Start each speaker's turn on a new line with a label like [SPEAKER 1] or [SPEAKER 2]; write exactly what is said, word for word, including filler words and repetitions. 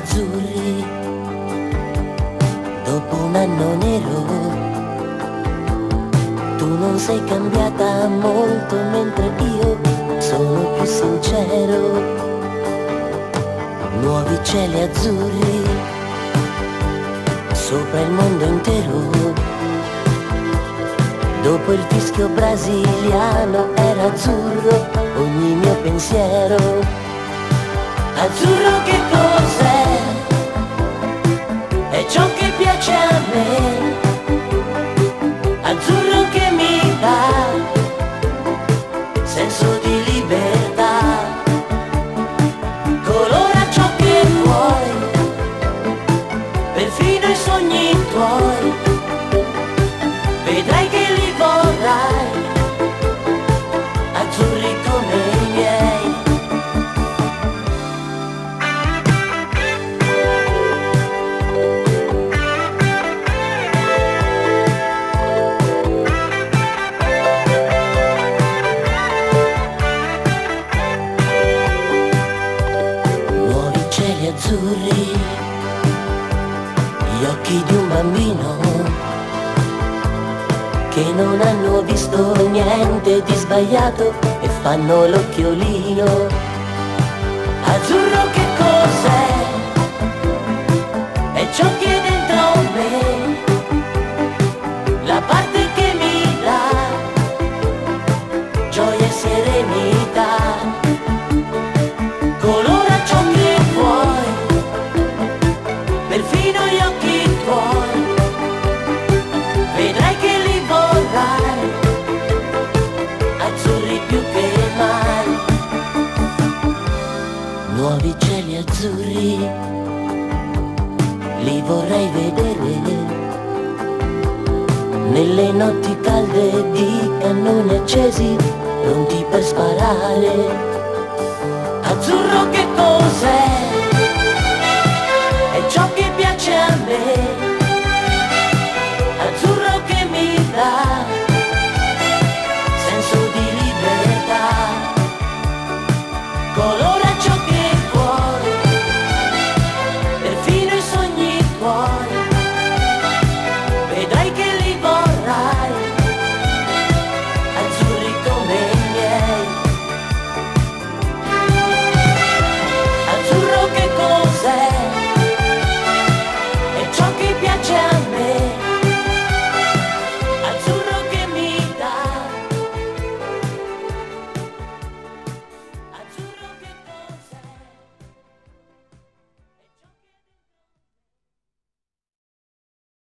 [SPEAKER 1] azzurri, dopo un anno nero, tu non sei cambiata molto mentre io sono più sincero. Nuovi cieli azzurri, sopra il mondo intero. Dopo il fischio brasiliano era azzurro ogni mio pensiero. Azzurro che cos'è? È ciò che piace a me. Azzurro che mi dà senso di libertà. Colora ciò che vuoi, perfino i sogni tuoi. Vedrai che li vorrai, azzurri come i miei. Nuovi cieli azzurri, gli occhi di un bambino che non hanno visto niente di sbagliato e fanno l'occhiolino. Azzurro che cos'è? È ciò che è dentro me, la parte che mi dà gioia e serenità. Colora ciò che vuoi, perfino gli occhi tuoi. Vedrai che li vorrai, azzurri più che mai. Nuovi cieli azzurri, li vorrei vedere nelle notti calde di cannoni accesi, pronti per sparare. Azzurro che cos'è?